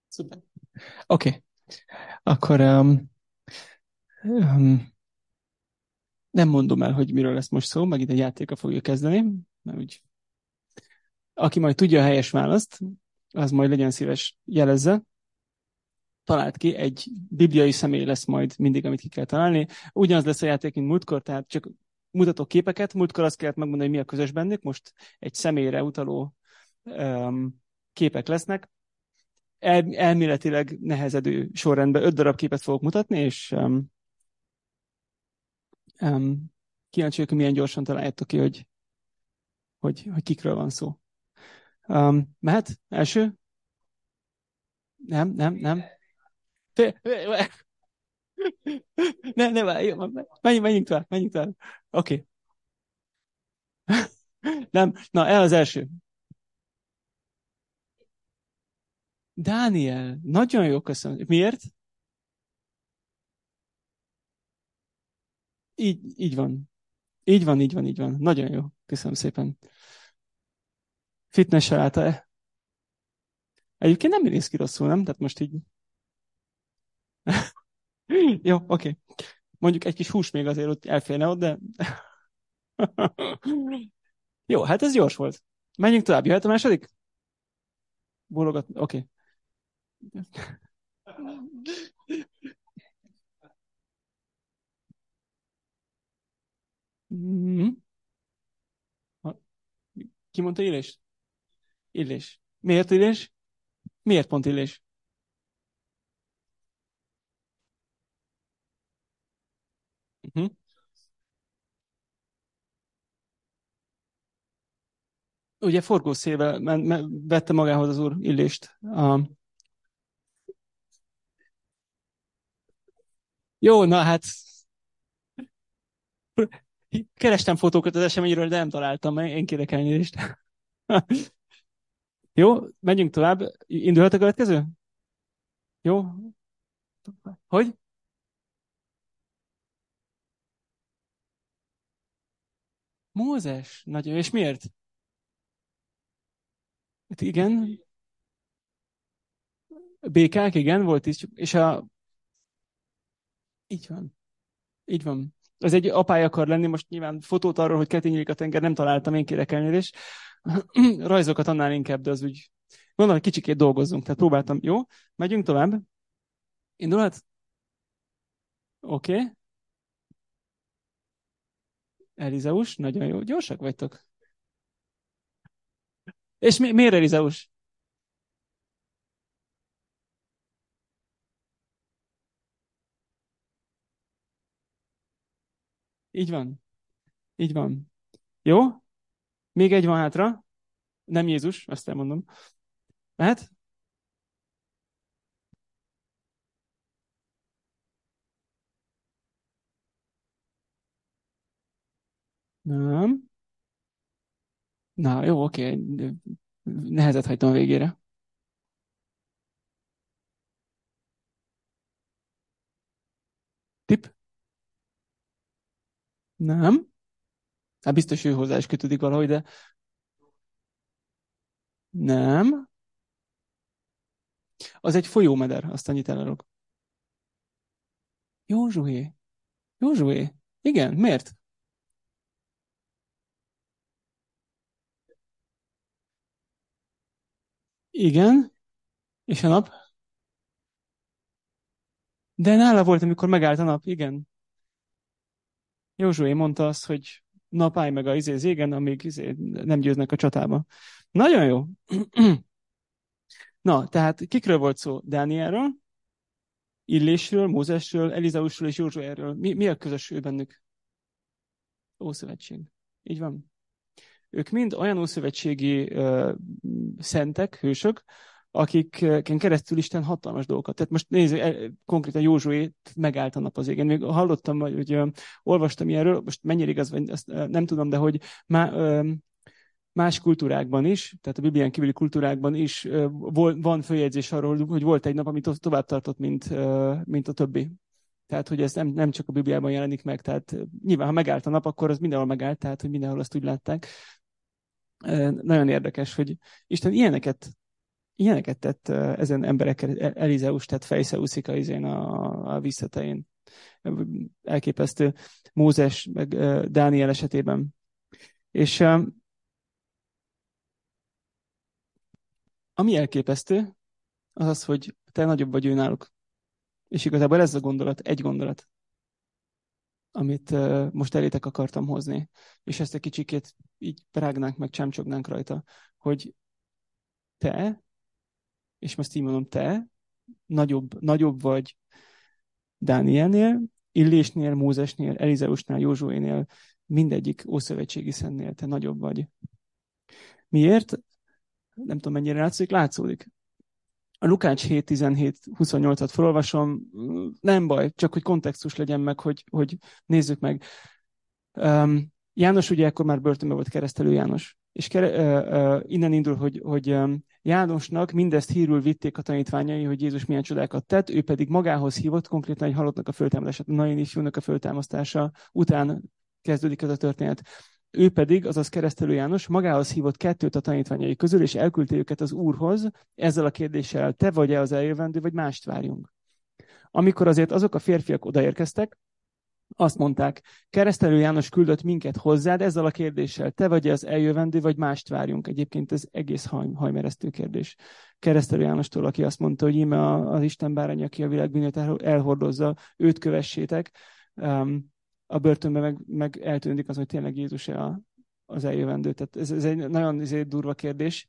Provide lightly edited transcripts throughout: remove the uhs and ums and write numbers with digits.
Szuper. Oké, akkor um, nem mondom el, hogy miről lesz most szó, megint egy játéka fogjuk kezdeni, mert úgy, aki majd tudja a helyes választ, az majd legyen szíves jelezze. Talált ki, egy bibliai személy lesz majd mindig, amit ki kell találni. Ugyanaz lesz a játék, mint múltkor, tehát csak mutatok képeket. Múltkor azt kellett megmondani, hogy mi a közös bennük, most egy személyre utaló képek lesznek. Elméletileg nehezedő sorrendben 5 darab képet fogok mutatni, és kíváncsi vagyok, hogy milyen gyorsan találjátok ki, hogy kikről van szó. Mehet? Első? Nem, nem, nem. Ne, ne, várj, jó, menjünk tovább, menjünk tovább. Oké. Nem, na, el az első. Dániel, nagyon jó, köszönöm. Miért? Így van. Így van, így van, így van. Nagyon jó. Köszönöm szépen. Fitness saláta. Egyébként nem néz ki rosszul, nem? Tehát most így. Jó, oké. Mondjuk egy kis hús még azért ott elférne ott, de... Jó, hát ez gyors volt. Menjünk tovább. Jöhet a második? Bólogat. Oké. Mhm. Ki mondta Illés? Illés. Miért Illés? Miért pont Illés? Uh-huh. Ugye forgószélvel vette magához az úr Illést. Jó, na hát kerestem fotókat az eseményről, de nem találtam, mert én kérek elnézést. Jó, menjünk tovább. Indulhat a következő? Jó? Hogy? Mózes. Nagyon. És miért? Hát igen. Békák, igen, volt is. És így van. Így van. Ez egy apály akar lenni, most nyilván fotót arról, hogy ketté nyílik a tenger, nem találtam, én kérek elnézést. Rajzokat annál inkább, de az úgy... Gondolom, hogy kicsikét dolgozzunk, tehát próbáltam. Jó, megyünk tovább. Indulhat? Oké. Okay. Elizeus, nagyon jó. Gyorsak vagytok. És miért Elizeus? Így van. Így van. Jó? Még egy van hátra. Nem Jézus, azt elmondom. Mehet? Nem. Na, jó, oké. Nehezet hagytam a végére. Tip? Nem. Hát biztos ő hozzá is kötődik valahogy, de nem. Az egy folyómeder, azt annyit elárulok. Józsué. Józsué. Igen, miért? Igen. És a nap? De nála volt, amikor megállt a nap. Igen. Józsué mondta azt, hogy nap állj meg az égen, amíg nem győznek a csatába. Nagyon jó. Na, tehát kikről volt szó? Dánielről, Illésről, Mózesről, Elizeusról és Józsuéről. Mi a közös ő bennük? Ószövetség. Így van. Ők mind olyan ószövetségi szentek, hősök, akiken keresztül Isten hatalmas dolgokat. Tehát most nézzük, konkrétan Józsué megállt a nap az égen. Még hallottam, hogy olvastam ilyenről, most mennyire igaz, vagy azt nem tudom, de hogy má, más kultúrákban is, tehát a Biblián kívüli kultúrákban is van följegyzés arról, hogy volt egy nap, ami tovább tartott, mint a többi. Tehát, hogy ez nem csak a Bibliában jelenik meg, tehát nyilván, ha megállt a nap, akkor az mindenhol megállt, tehát, hogy mindenhol azt úgy látták. Nagyon érdekes, hogy Isten Ilyeneket tett ezen emberekkel, Elizeus, tehát fejszeuszik a visszatején. Elképesztő. Mózes, meg Dániel esetében. És ami elképesztő, az az, hogy te nagyobb vagy ő náluk. És igazából ez a gondolat, egy gondolat, amit most elétek akartam hozni. És ezt egy kicsikét így prágnánk, meg csámcsognánk rajta, hogy te, és most így mondom, te nagyobb vagy Dánielnél, Illésnél, Mózesnél, Elizeusnál, Józsuénél, mindegyik ószövetségi szennél te nagyobb vagy. Miért? Nem tudom, mennyire látszódik. A Lukács 7:17-28-at felolvasom, nem baj, csak hogy kontextus legyen meg, hogy nézzük meg. János ugye akkor már börtönben volt, Keresztelő János. És innen indul, hogy Jánosnak mindezt hírül vitték a tanítványai, hogy Jézus milyen csodákat tett, ő pedig magához hívott, konkrétan egy halottnak a föltámadását, a Naini fiúnak a föltámasztása után kezdődik ez a történet. Ő pedig, azaz Keresztelő János, magához hívott 2 a tanítványai közül, és elküldte őket az Úrhoz, ezzel a kérdéssel, te vagy-e az eljövendő, vagy mást várjunk. Amikor azért azok a férfiak odaérkeztek, azt mondták, Keresztelő János küldött minket hozzád ezzel a kérdéssel, te vagy az eljövendő, vagy mást várjunk. Egyébként ez egész hajmeresztő kérdés. Keresztelő Jánostól, aki azt mondta, hogy íme az Isten bárány, aki a világ bűnét elhordozza, őt kövessétek. A börtönben meg eltűnik az, hogy tényleg Jézus az eljövendő. Tehát ez egy nagyon durva kérdés.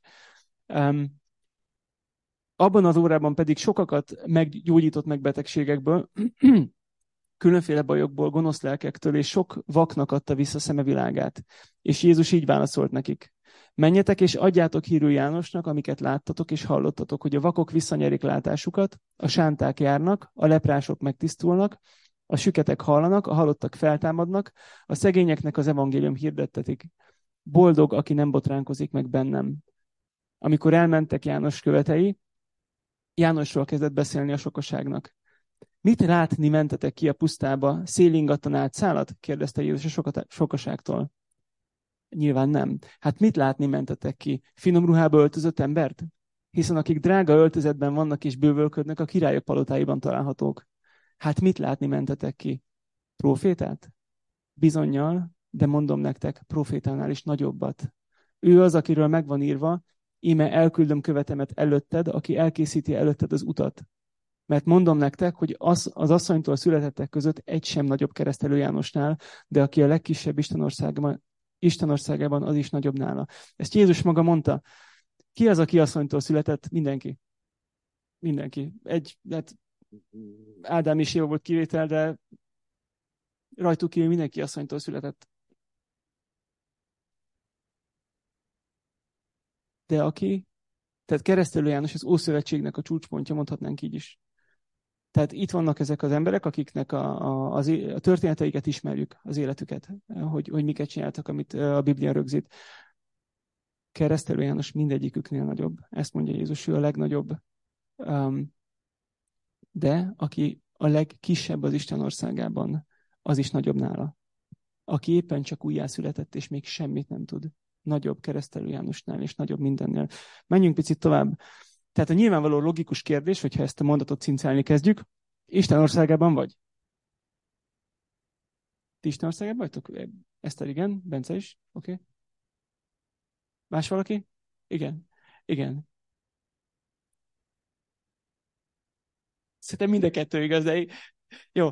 Abban az órában pedig sokakat meggyógyított meg betegségekből, különféle bajokból, gonosz lelkektől, és sok vaknak adta vissza szemevilágát. És Jézus így válaszolt nekik. Menjetek és adjátok hírül Jánosnak, amiket láttatok és hallottatok, hogy a vakok visszanyerik látásukat, a sánták járnak, a leprások megtisztulnak, a süketek hallanak, a halottak feltámadnak, a szegényeknek az evangélium hirdettetik. Boldog, aki nem botránkozik meg bennem. Amikor elmentek János követei, Jánosról kezdett beszélni a sokaságnak. Mit látni mentetek ki a pusztába, szélingattan át szálat? Kérdezte Jézus a sokaságtól. Nyilván nem. Hát mit látni mentetek ki? Finom ruhába öltözött embert? Hiszen akik drága öltözetben vannak és bővölködnek, a királyok palotáiban találhatók. Hát mit látni mentetek ki? Profétát? Bizonnyal, de mondom nektek, profétánál is nagyobbat. Ő az, akiről megvan írva, íme elküldöm követemet előtted, aki elkészíti előtted az utat. Mert mondom nektek, hogy az asszonytól születettek között egy sem nagyobb Keresztelő Jánosnál, de aki a legkisebb Isten országában, az is nagyobb nála. Ezt Jézus maga mondta. Ki az, aki asszonytól született? Mindenki. Mindenki. Hát Ádám és Éva volt kivétel, de rajtuk kívül mindenki asszonytól született. De tehát Keresztelő János az Ószövetségnek a csúcspontja, mondhatnánk így is. Tehát itt vannak ezek az emberek, akiknek a történeteiket ismerjük, az életüket, hogy miket csináltak, amit a Biblia rögzít. Keresztelő János mindegyiküknél nagyobb. Ezt mondja Jézus, ő a legnagyobb. De aki a legkisebb az Isten országában, az is nagyobb nála. Aki éppen csak újjászületett, és még semmit nem tud. Nagyobb Keresztelő Jánosnál, és nagyobb mindennél. Menjünk picit tovább. Tehát a nyilvánvaló logikus kérdés, hogyha ezt a mondatot cincálni kezdjük, Isten országában vagy? Ti Isten országában vagytok? Eszter, igen. Bence is? Oké. Okay. Más valaki? Igen. Igen. Szerintem mind a kettő igaz, de jó.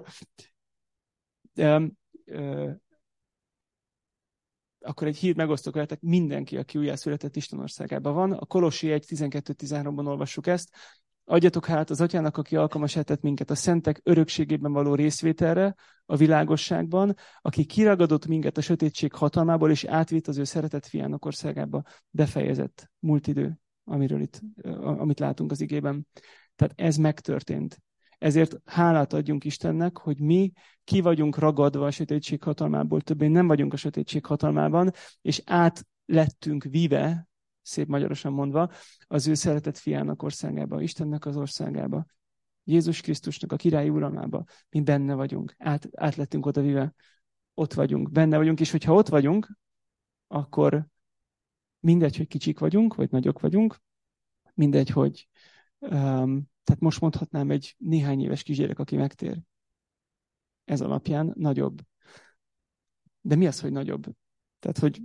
Akkor egy hírt megosztok veletek, mindenki, aki újjászületett Isten országában van. A Kolossi 1:12-13-ban olvassuk ezt. Adjatok hát az Atyának, aki alkalmassá tett minket a szentek örökségében való részvételre, a világosságban, aki kiragadott minket a sötétség hatalmából, és átvitt az ő szeretett fiának országába. Befejezett múlt idő, amit látunk az igében. Tehát ez megtörtént. Ezért hálát adjunk Istennek, hogy mi ki vagyunk ragadva a sötétség hatalmából, többé nem vagyunk a sötétség hatalmában, és át lettünk vive, szép magyarosan mondva, az ő szeretett fiának országába, Istennek az országába. Jézus Krisztusnak a királyi uralmába. Mi benne vagyunk, át lettünk oda vive, ott vagyunk, benne vagyunk, és hogyha ott vagyunk, akkor mindegy, hogy kicsik vagyunk, vagy nagyok vagyunk, mindegy, hogy tehát most mondhatnám egy néhány éves kisgyerek, aki megtér. Ez alapján nagyobb. De mi az, hogy nagyobb? Tehát, hogy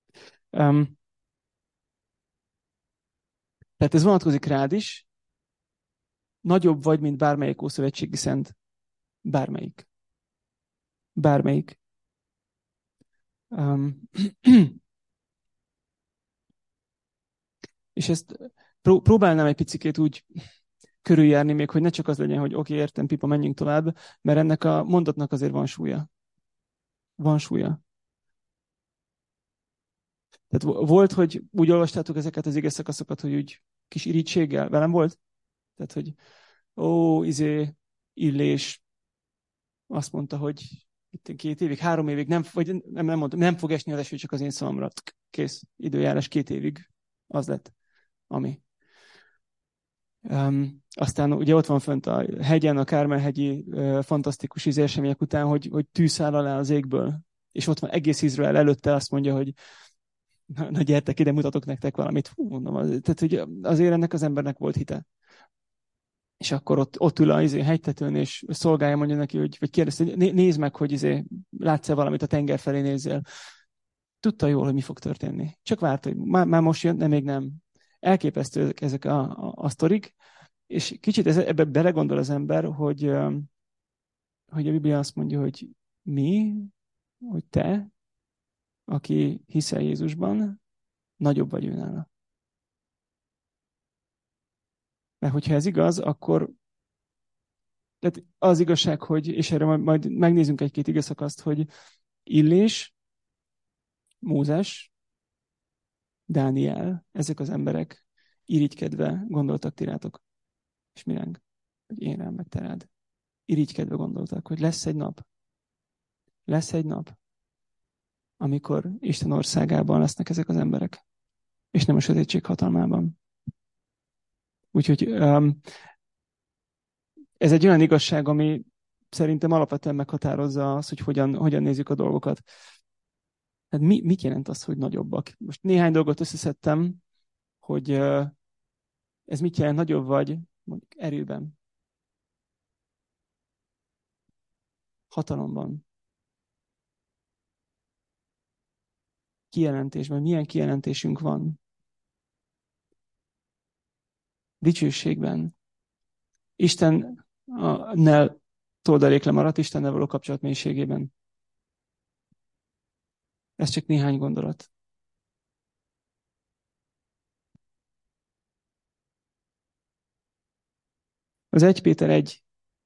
tehát ez vonatkozik rád is, nagyobb vagy, mint bármelyik ószövetségi szent. Bármelyik. Bármelyik. Um, és ezt próbálnám egy picikét úgy körüljárni még, hogy ne csak az legyen, hogy oké, értem, pipa, menjünk tovább, mert ennek a mondatnak azért van súlya. Van súlya. Tehát volt, hogy úgy olvastátok ezeket az ige szakaszokat, hogy úgy kis irítséggel velem volt? Tehát, hogy Illés azt mondta, hogy itt 2 évig, 3 évig nem, vagy nem mondtam, nem fog esni az eső, csak az én szavamra. Kész. Időjárás 2 évig. Az lett, ami. Aztán ugye ott van fönt a hegyen, a Kármel-hegyi fantasztikus események után, hogy tűz száll alá az égből. És ott van egész Izrael előtte, azt mondja, hogy na gyertek ide, mutatok nektek valamit. Hú, mondom, tehát hogy azért ennek az embernek volt hite. És akkor ott ül a hegytetőn, és szolgálja, mondja neki, vagy kérdezte, hogy nézd meg, hogy látsz-e valamit a tenger felé nézzel. Tudta jól, hogy mi fog történni. Csak várt, hogy már most jön, de még nem. Elképesztő ezek a sztorik, és kicsit ebbe belegondol az ember, hogy a Biblia azt mondja, hogy hogy te, aki hiszel Jézusban, nagyobb vagy őnála. Mert hogyha ez igaz, akkor tehát az igazság, hogy, és erre majd megnézzünk egy-két igazszakaszt, hogy Illés, Mózes, Dániel, ezek az emberek irigykedve gondoltak ti rátok. És mi ránk? Hogy én rám meg te rád. Irigykedve gondoltak, hogy lesz egy nap, amikor Isten országában lesznek ezek az emberek, és nem a sötétség hatalmában. Úgyhogy ez egy olyan igazság, ami szerintem alapvetően meghatározza azt, hogy hogyan nézzük a dolgokat. Tehát mit jelent az, hogy nagyobbak? Most néhány dolgot összeszedtem, hogy ez mit jelent nagyobb vagy, mondjuk erőben, hatalomban, kijelentésben, milyen kijelentésünk van, dicsőségben, Istennel toldalék lemaradt, Istennel való kapcsolat mélységében. Ez csak néhány gondolat. Az 1 Péter 1,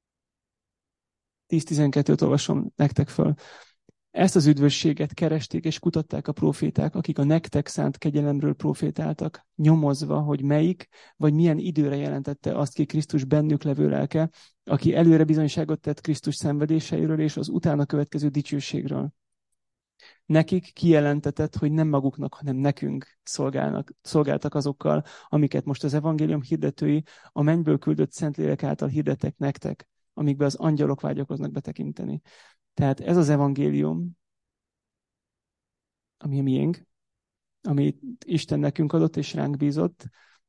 10-12-t olvasom nektek föl. Ezt az üdvösséget keresték és kutatták a proféták, akik a nektek szánt kegyelemről profétáltak, nyomozva, hogy melyik vagy milyen időre jelentette azt ki Krisztus bennük levő lelke, aki előre bizonyságot tett Krisztus szenvedéseiről és az utána következő dicsőségről. Nekik kijelentetett, hogy nem maguknak, hanem nekünk szolgáltak azokkal, amiket most az evangélium hirdetői a mennyből küldött Szentlélek által hirdettek nektek, amikbe az angyalok vágyakoznak betekinteni. Tehát ez az evangélium, ami a miénk, amit Isten nekünk adott és ránk bízott,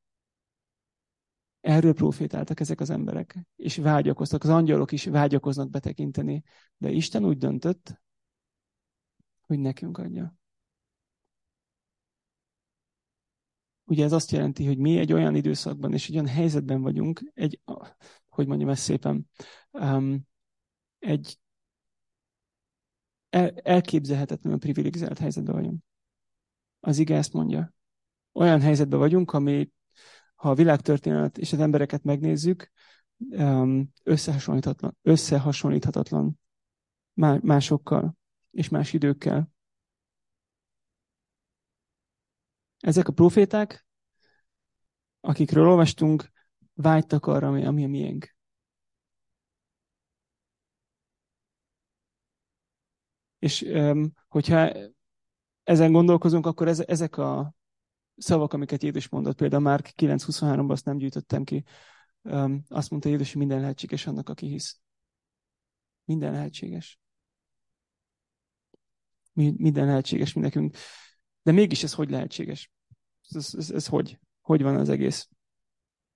erről profétáltak ezek az emberek, és vágyakoztak, az angyalok is vágyakoznak betekinteni, de Isten úgy döntött, hogy nekünk adja. Ugye ez azt jelenti, hogy mi egy olyan időszakban és egy olyan helyzetben vagyunk, hogy mondjam ezt szépen, egy elképzelhetetlenül privilegizált helyzetben vagyunk. Az ige ezt mondja. Olyan helyzetben vagyunk, ami, ha a világtörténet és az embereket megnézzük, összehasonlíthatatlan másokkal és más időkkel. Ezek a proféták, akikről olvastunk, vágytak arra, ami a miénk. És hogyha ezen gondolkozunk, akkor ezek a szavak, amiket Jézus mondott, például Márk 9.23-ban, azt nem gyűjtöttem ki, azt mondta Jézus, hogy minden lehetséges annak, aki hisz. Minden lehetséges. Minden lehetséges mi nekünk. De mégis ez hogy lehetséges? Ez hogy? Hogy van az egész?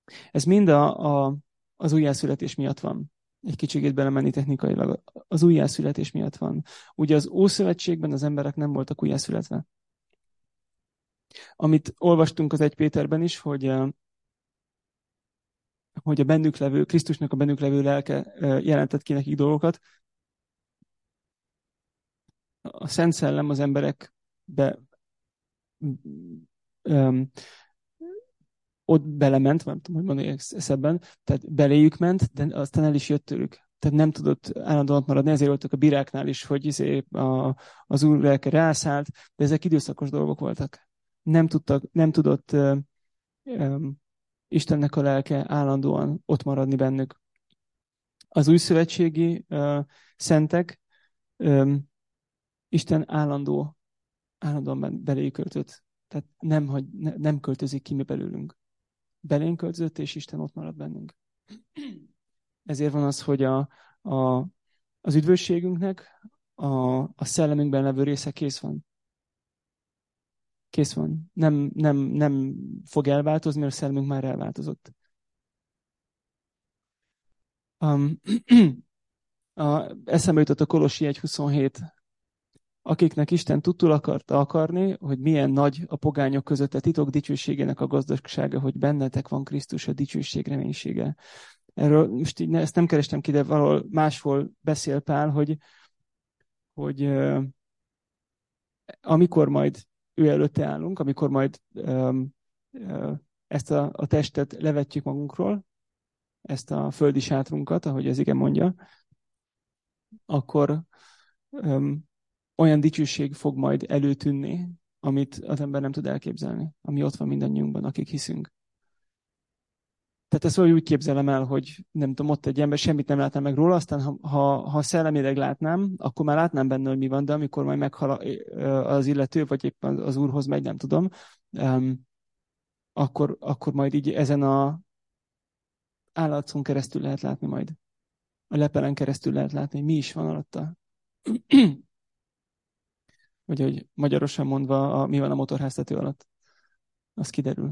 Ez mind az újjászületés miatt van. Egy kicsit belemenni technikailag. Az újjászületés miatt van. Ugye az Ószövetségben az emberek nem voltak újjászületve. Amit olvastunk az 1 Péterben is, hogy a bennük levő, Krisztusnak a bennük levő lelke jelentett ki nekik dolgokat. A Szent Szellem az emberekbe ott belement, nem tudom, hogy mondani szebben, tehát beléjük ment, de aztán el is jött tőlük. Tehát nem tudott állandóan maradni, ezért voltak a biráknál is, hogy az úr lelke rászállt, de ezek időszakos dolgok voltak. Nem tudott Istennek a lelke állandóan ott maradni bennük. Az újszövetségi szentek Isten állandóan beléjük költött. Tehát nem költözik ki mi belőlünk. Belénk költözött, és Isten ott marad bennünk. Ezért van az, hogy az üdvösségünknek a szellemünkben levő része kész van. Kész van. Nem fog elváltozni, mert a szellemünk már elváltozott. Eszembe jutott a Kolossi 1:27, akiknek Isten tudtul akarta akarni, hogy milyen nagy a pogányok között a titok dicsőségének a gazdagsága, hogy bennetek van Krisztus a dicsőség reménysége. Erről most így ezt nem kerestem ki, de valahol máshol beszél Pál, hogy amikor majd ő előtte állunk, amikor majd ezt a testet levetjük magunkról, ezt a földi sátrunkat, ahogy az ige mondja, akkor olyan dicsőség fog majd előtűnni, amit az ember nem tud elképzelni, ami ott van mindannyiunkban, akik hiszünk. Tehát ezt úgy képzelem el, hogy nem tudom, ott egy ember, semmit nem látnám meg róla, aztán ha szellemileg látnám, akkor már látnám benne, hogy mi van, de amikor majd meghal az illető, vagy éppen az úrhoz megy, nem tudom, akkor majd így ezen a állatszon keresztül lehet látni majd. A lepelen keresztül lehet látni, hogy mi is van alatta. Vagy hogy magyarosan mondva, mi van a motorháztető alatt. Az kiderül.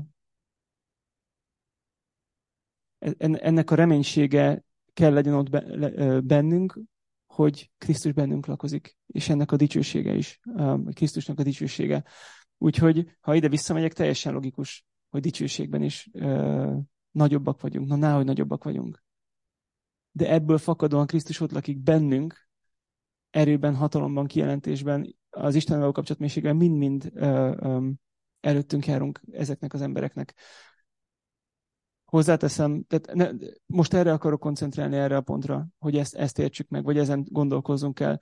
Ennek a reménysége kell legyen ott bennünk, hogy Krisztus bennünk lakozik, és ennek a dicsősége is, Krisztusnak a dicsősége. Úgyhogy, ha ide visszamegyek, teljesen logikus, hogy dicsőségben is nagyobbak vagyunk. Náhogy nagyobbak vagyunk. De ebből fakadóan Krisztus ott lakik bennünk, erőben, hatalomban, kijelentésben, az Istennel való kapcsolatmélységben mind-mind előttünk járunk ezeknek az embereknek. Hozzáteszem, tehát most erre akarok koncentrálni, erre a pontra, hogy ezt értsük meg, vagy ezen gondolkozzunk el.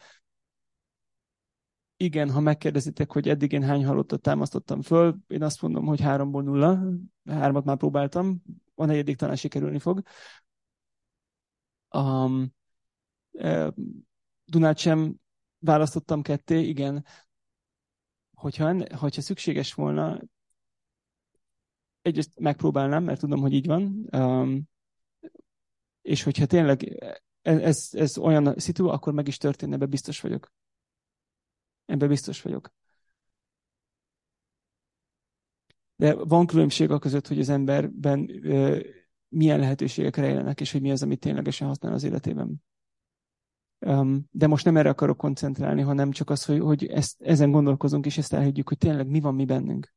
Igen, ha megkérdezitek, hogy eddig én hány halottat támasztottam föl, én azt mondom, hogy 3-ból 0, 3-at már próbáltam, a 4. talán sikerülni fog. Dunát sem választottam 2, igen. Hogyha szükséges volna, egyrészt megpróbálnám, mert tudom, hogy így van, és hogyha tényleg ez olyan szitu, akkor meg is történne, ebben biztos vagyok. Ebben biztos vagyok. De van különbség a között, hogy az emberben milyen lehetőségek rejlenek, és hogy mi az, amit ténylegesen használ az életében. De most nem erre akarok koncentrálni, hanem csak az, hogy ezen gondolkozunk, és ezt elhiggyük, hogy tényleg mi van mi bennünk.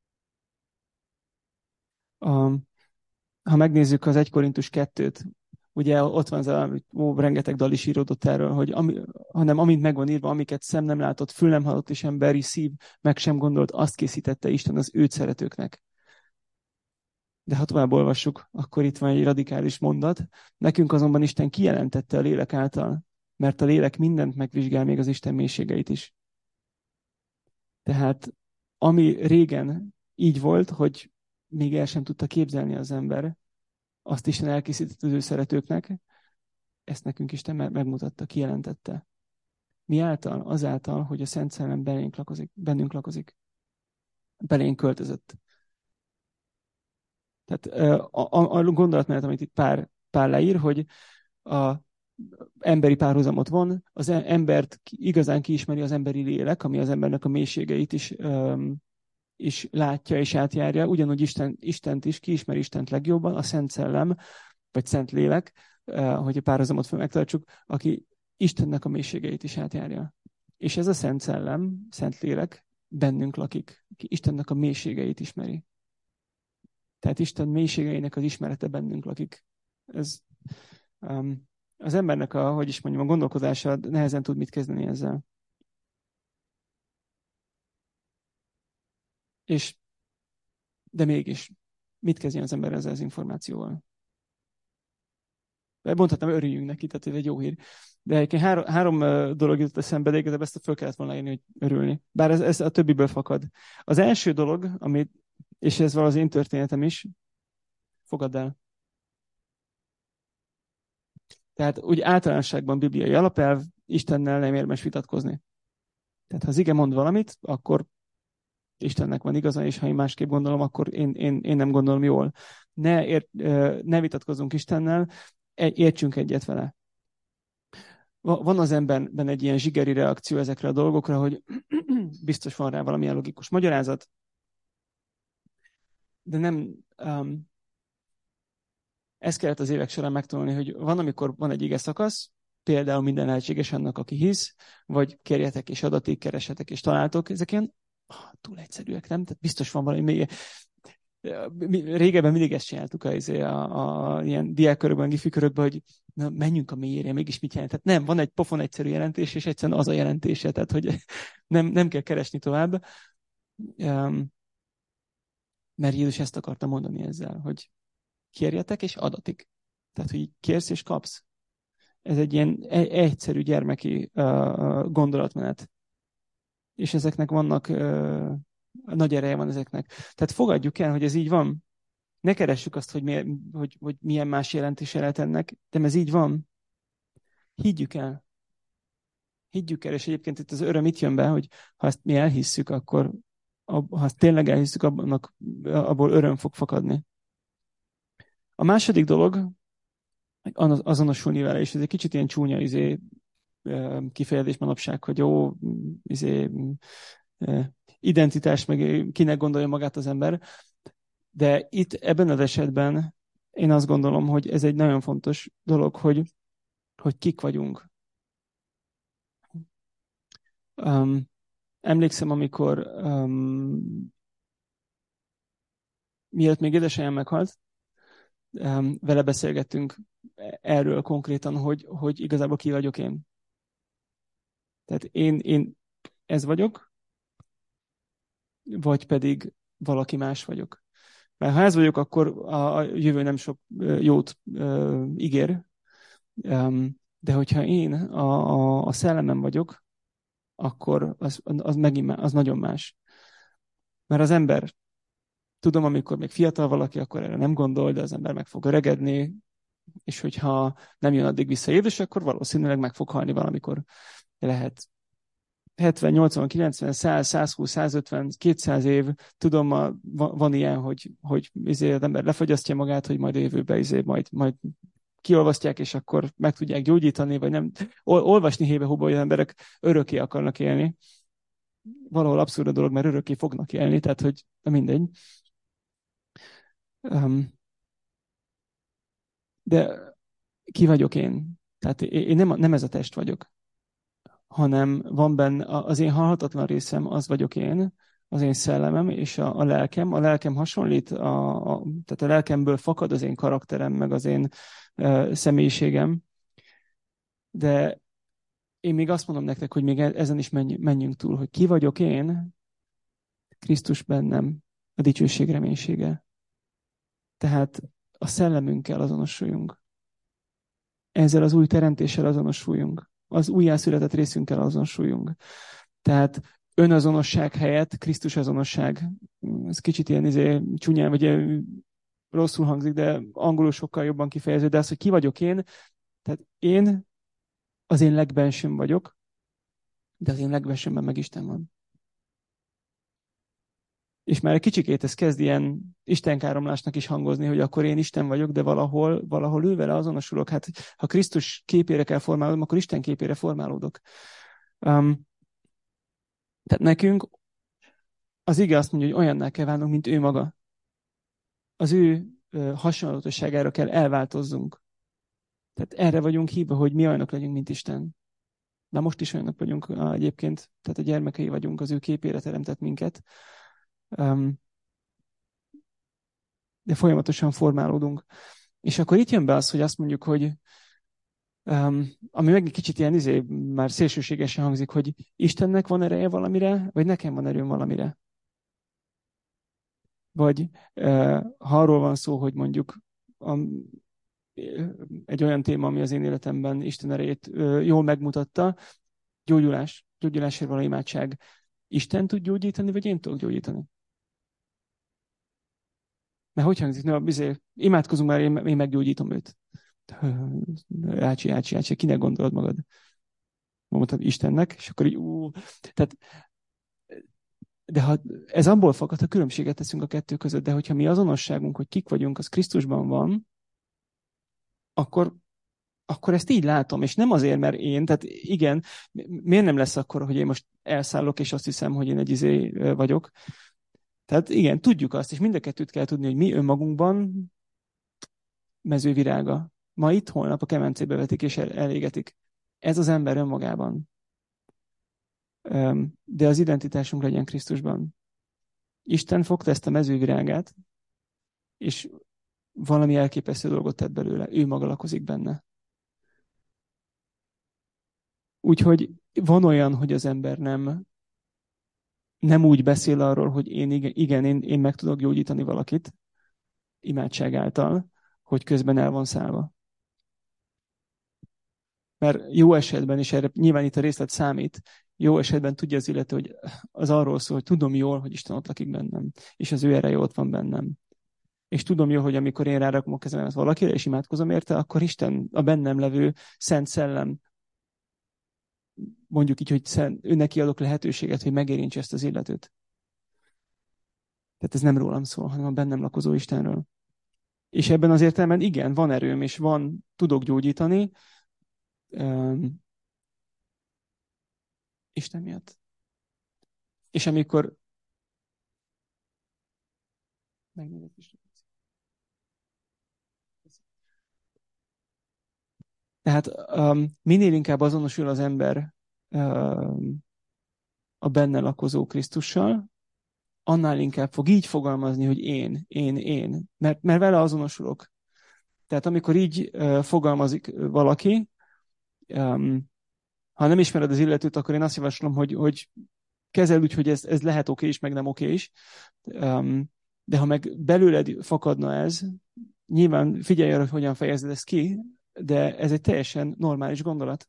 Ha megnézzük az 1 Korintus 2-t, ugye ott van rengeteg dal is íródott erről, hogy hanem amint megvan írva, amiket szem nem látott, fül nem hallott, és emberi szív meg sem gondolt, azt készítette Isten az őt szeretőknek. De ha tovább olvassuk, akkor itt van egy radikális mondat. Nekünk azonban Isten kijelentette a lélek által, mert a lélek mindent megvizsgál, még az Isten mélységeit is. Tehát ami régen így volt, hogy még el sem tudta képzelni az ember, azt Isten elkészített az ő szeretőknek, ezt Isten megmutatta, kijelentette. Mi által? Azáltal, hogy a Szent Szellem bennünk lakozik. Belénk költözött. Tehát a gondolatmenet, amit itt pár leír, hogy a emberi párhuzamot von, az embert igazán kiismeri az emberi lélek, ami az embernek a mélységeit is is látja és átjárja, ugyanúgy Istent is, ki ismeri Istent legjobban, a Szent Szellem, vagy Szent Lélek, hogy a párhuzamot fel megtartsuk, aki Istennek a mélységeit is átjárja. És ez a Szent Szellem, Szent Lélek bennünk lakik, aki Istennek a mélységeit ismeri. Tehát Isten mélységeinek az ismerete bennünk lakik. Ez az embernek a gondolkodása nehezen tud mit kezdeni ezzel. De mégis, mit kezdjen az ember ezzel az információval? Mondhatnám, örüljünk neki, tehát ez egy jó hír. De egyébként három dolog jutott eszembe, de igazából ezt föl kellett volna írni, hogy örülni. Bár ez a többiből fakad. Az első dolog, és ez van az én történetem is, fogadd el. Tehát úgy általánosságban bibliai alapelv, Istennel nem érdemes vitatkozni. Tehát ha az ige mond valamit, akkor Istennek van igaza, és ha én másképp gondolom, akkor én nem gondolom jól. Ne vitatkozzunk Istennel, értsünk egyet vele. Van az emberben egy ilyen zsigeri reakció ezekre a dolgokra, hogy biztos van rá valamilyen logikus magyarázat, de nem... ezt kellett az évek során megtanulni, hogy van, amikor van egy ige szakasz, például minden lehetséges annak, aki hisz, vagy kérjetek és adatik, keresetek és találtok. Ezek ilyen túl egyszerűek, nem? Tehát biztos van valami még... Régebben mindig ezt csináltuk a ilyen diákkörökben, gifikörökben, hogy na, menjünk a mélyére, mégis mit jelent. Tehát nem, van egy pofon egyszerű jelentés, és egyszerűen az a jelentése, tehát hogy nem kell keresni tovább. Mert Jézus ezt akarta mondani ezzel, hogy kérjetek és adatik. Tehát, hogy kérsz és kapsz. Ez egy ilyen egyszerű gyermeki gondolatmenet. És ezeknek vannak, nagy ereje van ezeknek. Tehát fogadjuk el, hogy ez így van. Ne keressük azt, hogy milyen más jelentése lehet ennek, de ez így van. Higgyük el. Higgyük el, és egyébként itt az öröm itt jön be, hogy ha ezt mi elhisszük, akkor ha ezt tényleg elhisszük, abból öröm fog fakadni. A második dolog, azonosulni vele, és ez egy kicsit ilyen csúnya kifejezés manapság, hogy jó, identitás, meg kinek gondolja magát az ember. De itt ebben az esetben én azt gondolom, hogy ez egy nagyon fontos dolog, hogy kik vagyunk. Emlékszem, amikor mielőtt még édesanyám meghalt, vele beszélgettünk erről konkrétan, hogy igazából ki vagyok én. Tehát én ez vagyok, vagy pedig valaki más vagyok. Mert ha ez vagyok, akkor a jövő nem sok jót ígér. De hogyha én a szellemem vagyok, akkor az megint az nagyon más. Mert az ember, tudom, amikor még fiatal valaki, akkor erre nem gondol, de az ember meg fog öregedni, és hogyha nem jön addig vissza Jézus, akkor valószínűleg meg fog halni valamikor. Lehet 70, 80, 90, 100, 120, 150, 200 év, tudom, van ilyen, hogy az ember lefagyasztja magát, hogy majd a jövőben majd kiolvasztják, és akkor meg tudják gyógyítani, vagy nem. Olvasni hébe-hóba, hogy az emberek örökké akarnak élni. Valahol abszurd a dolog, mert örökké fognak élni, tehát hogy mindegy. De ki vagyok én? Tehát én nem ez a test vagyok, hanem van benne az én halhatatlan részem, az vagyok én, az én szellemem és a lelkem. A lelkem hasonlít, tehát a lelkemből fakad az én karakterem, meg az én személyiségem. De én még azt mondom nektek, hogy még ezen is menjünk túl, hogy ki vagyok én, Krisztus bennem, a dicsőség reménysége. Tehát a szellemünkkel azonosuljunk. Ezzel az új teremtéssel azonosuljunk. Az újjászületett részünkkel azonosuljunk. Tehát önazonosság helyett Krisztus azonosság. Ez kicsit ilyen csúnyán, vagy rosszul hangzik, de angolul sokkal jobban kifejező, de az, hogy ki vagyok én, tehát én az én legbensőm vagyok, de az én legbensőmben meg Isten van. És már egy kicsikét ez kezd ilyen istenkáromlásnak is hangozni, hogy akkor én Isten vagyok, de valahol ő vele azonosulok. Hát ha Krisztus képére kell formálódnom, akkor Isten képére formálódok. Tehát nekünk Az ige azt mondja, hogy olyanná kell válnunk, mint ő maga. Az ő hasonlatosságára kell elváltozzunk. Tehát erre vagyunk hívva, hogy mi olyanok legyünk, mint Isten. De most is olyanok vagyunk egyébként, tehát a gyermekei vagyunk, az ő képére teremtett minket. De folyamatosan formálódunk. És akkor itt jön be az, hogy azt mondjuk, hogy ami meg egy kicsit ilyen már szélsőségesen hangzik, hogy Istennek van ereje valamire, vagy nekem van erőm valamire. Vagy ha arról van szó, hogy mondjuk a, egy olyan téma, ami az én életemben Isten erejét jól megmutatta, gyógyulásért való imádság. Isten tud gyógyítani, vagy én tudok gyógyítani? Mert hogy hangzik? No, imádkozunk már, én meggyógyítom őt. Ácsi, kinek gondolod magad? Mondtad Istennek, és akkor így, tehát, de ha ez abból fakad, ha különbséget teszünk a kettő között, de hogyha mi azonosságunk, hogy kik vagyunk, az Krisztusban van, akkor ezt így látom, és nem azért, mert én, tehát igen, miért nem lesz akkor, hogy én most elszállok, és azt hiszem, hogy én egy vagyok. Tehát igen, tudjuk azt, és mind a kettőt kell tudni, hogy mi önmagunkban mezővirága. Ma itt, holnap a kemencébe vetik és elégetik. Ez az ember önmagában. De az identitásunk legyen Krisztusban. Isten fogta ezt a mezővirágát, és valami elképesztő dolgot tett belőle. Ő maga lakozik benne. Úgyhogy van olyan, hogy az ember nem úgy beszél arról, hogy én meg tudok gyógyítani valakit imádság által, hogy közben el van szállva. Mert jó esetben, és erre nyilván itt a részlet számít, jó esetben tudja az illető, hogy az arról szól, hogy tudom jól, hogy Isten ott lakik bennem, és az ő ereje ott van bennem. És tudom jól, hogy amikor én rárakom a kezemet valakire, és imádkozom érte, akkor Isten, a bennem levő Szent Szellem, mondjuk így, hogy ő neki adok lehetőséget, hogy megérintse ezt az illetőt. Tehát ez nem rólam szól, hanem a bennem lakozó Istenről. És ebben az értelemben igen, van erőm, és tudok gyógyítani, Isten miatt. És amikor megnézek is. Tehát minél inkább azonosul az ember a benne lakozó Krisztussal, annál inkább fog így fogalmazni, hogy én. Mert vele azonosulok. Tehát amikor így fogalmazik valaki, ha nem ismered az illetőt, akkor én azt javaslom, hogy kezel úgy, hogy ez lehet oké is, meg nem oké is. De ha meg belőled fakadna ez, nyilván figyelj arra, hogy hogyan fejezed ezt ki, de ez egy teljesen normális gondolat.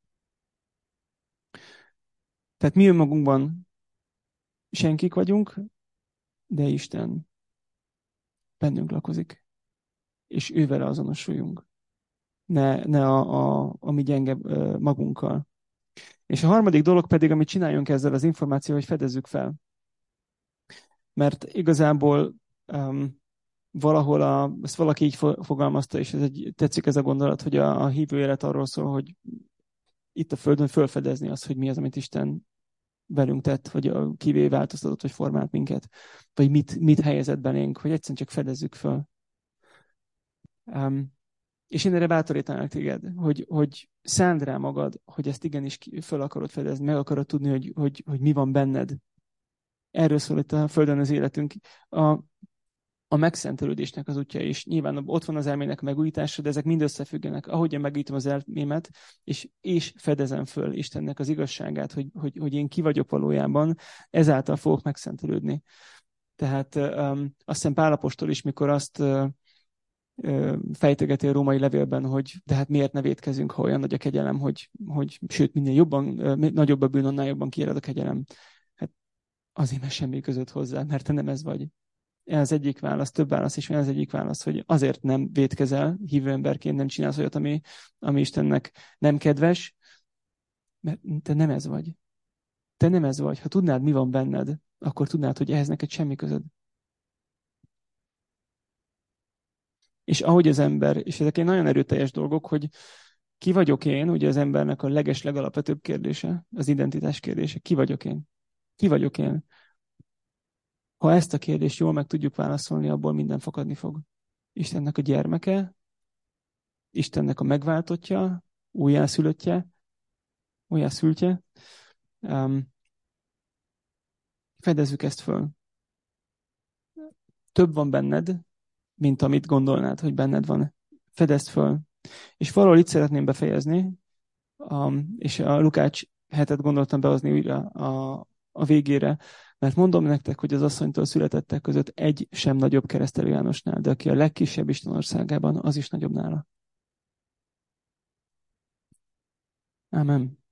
Tehát mi önmagunkban senkik vagyunk, de Isten bennünk lakozik, és ővele azonosuljunk. Ne a mi gyenge magunkkal. És a harmadik dolog pedig, amit csináljunk ezzel az információval, hogy fedezzük fel. Mert igazából valahol ezt valaki így fogalmazta, és tetszik ez a gondolat, hogy a hívő élet arról szól, hogy itt a Földön felfedezni azt, hogy mi az, amit Isten velünk tett, hogy kivé változtatott, vagy formált minket, vagy mit helyezett belénk, hogy egyszerűen csak fedezzük föl. És én erre bátorítanak téged, hogy szánd rá magad, hogy ezt igenis föl akarod fedezni, meg akarod tudni, hogy mi van benned. Erről szól itt a Földön az életünk. A megszentelődésnek az útja is. Nyilván ott van az elmének a megújítása, de ezek mind összefüggenek. Ahogy én megújítom az elmémet, és fedezem föl Istennek az igazságát, hogy én ki vagyok valójában, ezáltal fogok megszentelődni. Tehát azt hiszem Pál apostol is, mikor azt fejtegeti a római levélben, hogy de hát miért ne vétkezünk, ha olyan nagy a kegyelem, hogy sőt, minél jobban, nagyobb a bűn, annál jobban kiéred a kegyelem. Hát azért, mert semmi között hozzá, mert te nem ez vagy. Ez az egyik válasz, több válasz is van, az egyik válasz, hogy azért nem vétkezel, hívő emberként nem csinálsz olyat, ami Istennek nem kedves, mert te nem ez vagy. Te nem ez vagy. Ha tudnád, mi van benned, akkor tudnád, hogy ehhez neked semmi közöd. És ahogy az ember, és ezek egy nagyon erőteljes dolgok, hogy ki vagyok én, ugye az embernek a legalapvetőbb kérdése, az identitás kérdése. Ki vagyok én? Ki vagyok én? Ha ezt a kérdést jól meg tudjuk válaszolni, abból minden fakadni fog. Istennek a gyermeke, Istennek a megváltottja, újjászülöttje, fedezzük ezt föl. Több van benned, mint amit gondolnád, hogy benned van. Fedezd föl. És valahol itt szeretném befejezni, és a Lukács hetet gondoltam behozni újra a végére, mert mondom nektek, hogy az asszonytól születettek között egy sem nagyobb keresztelő Jánosnál, de aki a legkisebb Isten országában, az is nagyobb nála. Ámen.